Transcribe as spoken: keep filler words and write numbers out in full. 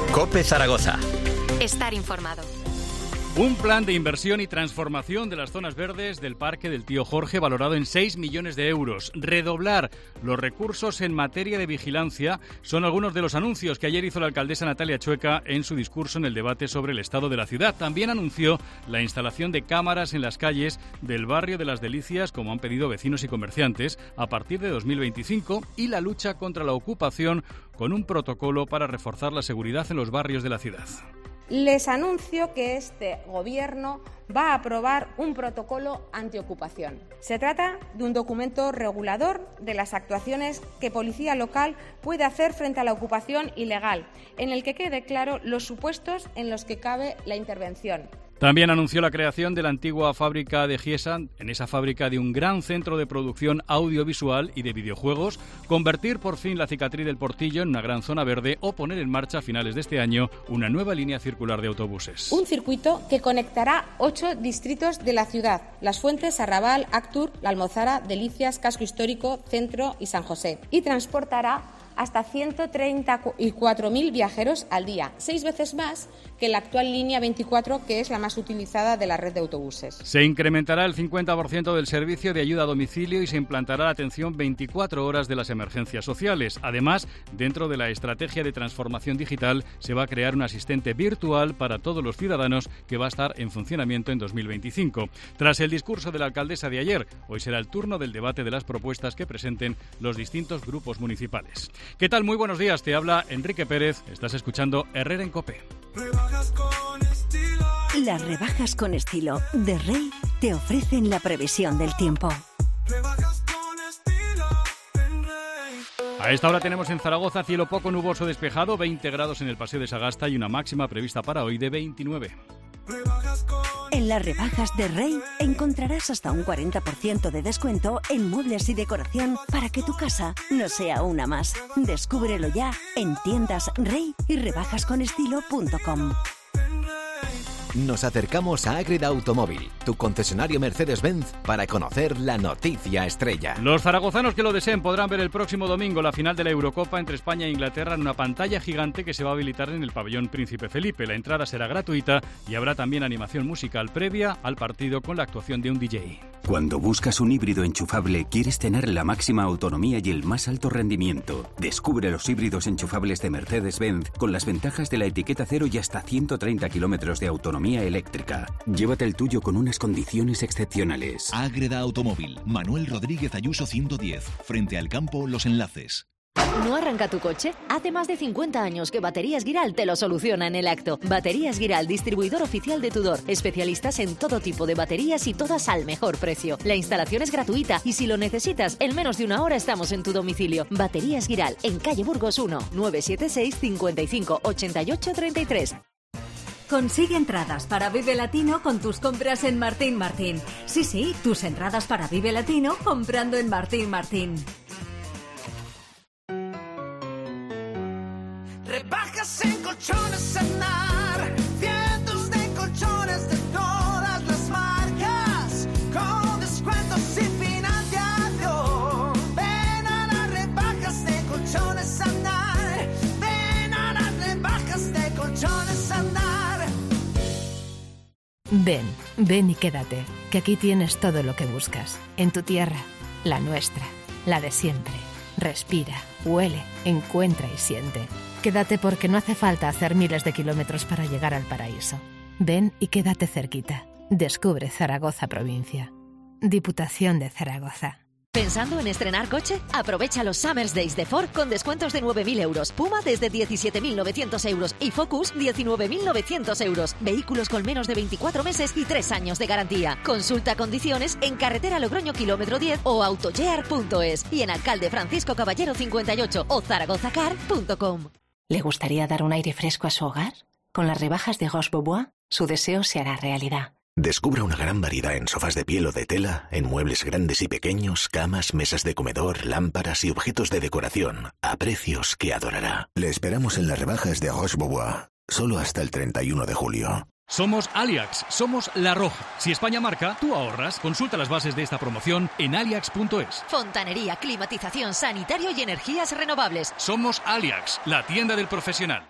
COPE Zaragoza. Estar informado. Un plan de inversión y transformación de las zonas verdes del Parque del Tío Jorge valorado en seis millones de euros. Redoblar los recursos en materia de vigilancia son algunos de los anuncios que ayer hizo la alcaldesa Natalia Chueca en su discurso en el debate sobre el estado de la ciudad. También anunció la instalación de cámaras en las calles del barrio de Las Delicias, como han pedido vecinos y comerciantes, a partir de dos mil veinticinco, y la lucha contra la ocupación con un protocolo para reforzar la seguridad en los barrios de la ciudad. Les anuncio que este Gobierno va a aprobar un protocolo antiocupación. Se trata de un documento regulador de las actuaciones que Policía Local puede hacer frente a la ocupación ilegal, en el que quede claro los supuestos en los que cabe la intervención. También anunció la creación de la antigua fábrica de Giesa, en esa fábrica de un gran centro de producción audiovisual y de videojuegos, convertir por fin la cicatriz del Portillo en una gran zona verde o poner en marcha a finales de este año una nueva línea circular de autobuses. Un circuito que conectará ocho distritos de la ciudad: Las Fuentes, Arrabal, Actur, La Almozara, Delicias, Casco Histórico, Centro y San José, y transportará hasta ciento treinta y cuatro mil viajeros al día, seis veces más que la actual línea veinticuatro, que es la más utilizada de la red de autobuses. Se incrementará el cincuenta por ciento del servicio de ayuda a domicilio y se implantará la atención veinticuatro horas de las emergencias sociales. Además, dentro de la estrategia de transformación digital, se va a crear un asistente virtual para todos los ciudadanos que va a estar en funcionamiento en dos mil veinticinco. Tras el discurso de la alcaldesa de ayer, hoy será el turno del debate de las propuestas que presenten los distintos grupos municipales. ¿Qué tal? Muy buenos días, te habla Enrique Pérez, estás escuchando Herrera en COPE. Rebajas con estilo. Las rebajas con estilo de Rey te ofrecen la previsión del tiempo. Rebajas con estilo en Rey. A esta hora tenemos en Zaragoza cielo poco nuboso despejado, veinte grados en el Paseo de Sagasta y una máxima prevista para hoy de veintinueve. Rebajas con En las rebajas de Rey encontrarás hasta un cuarenta por ciento de descuento en muebles y decoración para que tu casa no sea una más. Descúbrelo ya en tiendas Rey y rebajas con estilo punto com. Nos acercamos a Ágreda Automóvil, tu concesionario Mercedes-Benz, para conocer la noticia estrella. Los zaragozanos que lo deseen podrán ver el próximo domingo la final de la Eurocopa entre España e Inglaterra en una pantalla gigante que se va a habilitar en el pabellón Príncipe Felipe. La entrada será gratuita y habrá también animación musical previa al partido con la actuación de un D J. Cuando buscas un híbrido enchufable, quieres tener la máxima autonomía y el más alto rendimiento. Descubre los híbridos enchufables de Mercedes-Benz con las ventajas de la etiqueta cero y hasta ciento treinta kilómetros de autonomía eléctrica. Llévate el tuyo con unas condiciones excepcionales. Ágreda Automóvil, Manuel Rodríguez Ayuso ciento diez, frente al campo Los Enlaces. ¿No arranca tu coche? Hace más de cincuenta años que Baterías Guiral te lo soluciona en el acto. Baterías Guiral, distribuidor oficial de Tudor. Especialistas en todo tipo de baterías y todas al mejor precio. La instalación es gratuita y si lo necesitas, en menos de una hora estamos en tu domicilio. Baterías Guiral, en calle Burgos uno, nueve siete seis, cinco cinco, ocho ocho tres tres. Consigue entradas para Vive Latino con tus compras en Martín Martín. Sí, sí, tus entradas para Vive Latino comprando en Martín Martín. Rebajas en colchones Sanar, cientos de colchones de todas las marcas, con descuentos y financiación. Ven a las rebajas de colchones Sanar, ven a las rebajas de colchones Sanar. Ven, ven y quédate, que aquí tienes todo lo que buscas, en tu tierra, la nuestra, la de siempre. Respira, huele, encuentra y siente. Quédate porque no hace falta hacer miles de kilómetros para llegar al paraíso. Ven y quédate cerquita. Descubre Zaragoza provincia. Diputación de Zaragoza. ¿Pensando en estrenar coche? Aprovecha los Summer Days de Ford con descuentos de nueve mil euros. Puma desde diecisiete mil novecientos euros y Focus diecinueve mil novecientos euros. Vehículos con menos de veinticuatro meses y tres años de garantía. Consulta condiciones en carretera Logroño kilómetro diez o autogear punto es y en Alcalde Francisco Caballero cincuenta y ocho o zaragozacar punto com. ¿Le gustaría dar un aire fresco a su hogar? Con las rebajas de Roche Bobois, su deseo se hará realidad. Descubra una gran variedad en sofás de piel o de tela, en muebles grandes y pequeños, camas, mesas de comedor, lámparas y objetos de decoración, a precios que adorará. Le esperamos en las rebajas de Roche Bobois, solo hasta el treinta y uno de julio. Somos Aliax, somos La Roja. Si España marca, tú ahorras. Consulta las bases de esta promoción en aliax punto es. Fontanería, climatización, sanitario y energías renovables. Somos Aliax, la tienda del profesional.